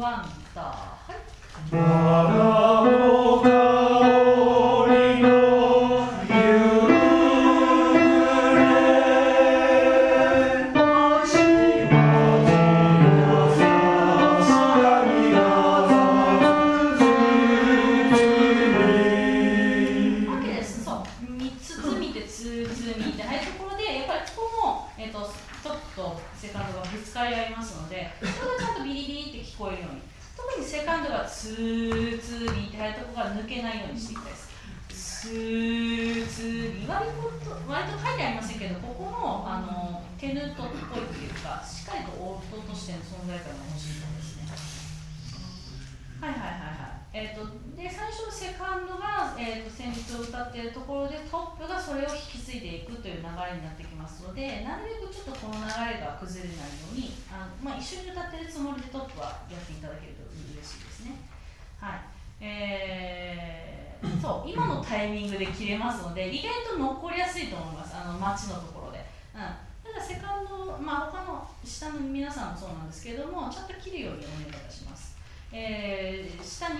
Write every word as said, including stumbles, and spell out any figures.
ワンダー、はい。セカンドがぶつかり合いますので、これがちゃんとビリビリって聞こえるように、特にセカンドがツーツービーって入るところが抜けないようにしていきたいです。ツーツービー、割と割と書いてありませんけど、ここの、あのテヌートっぽいっていうか、しっかりと音としての存在感が欲しいそうですね。はいはいはいはい。えー、とで最初のセカンドが、えー、と旋律を歌っているところでトップがそれを引き継いでいくという流れになってきますので、なるべくちょっとこの流れが崩れないようにあの、まあ、一緒に歌っているつもりでトップはやっていただけると嬉しいですね。はい、えー、そう今のタイミングで切れますので意外と残りやすいと思います、あの待ちのところで。うん、ただセカンド、まあ、他の下の皆さんもそうなんですけれども、ちゃんと切るようにお願いいたします。えー、下に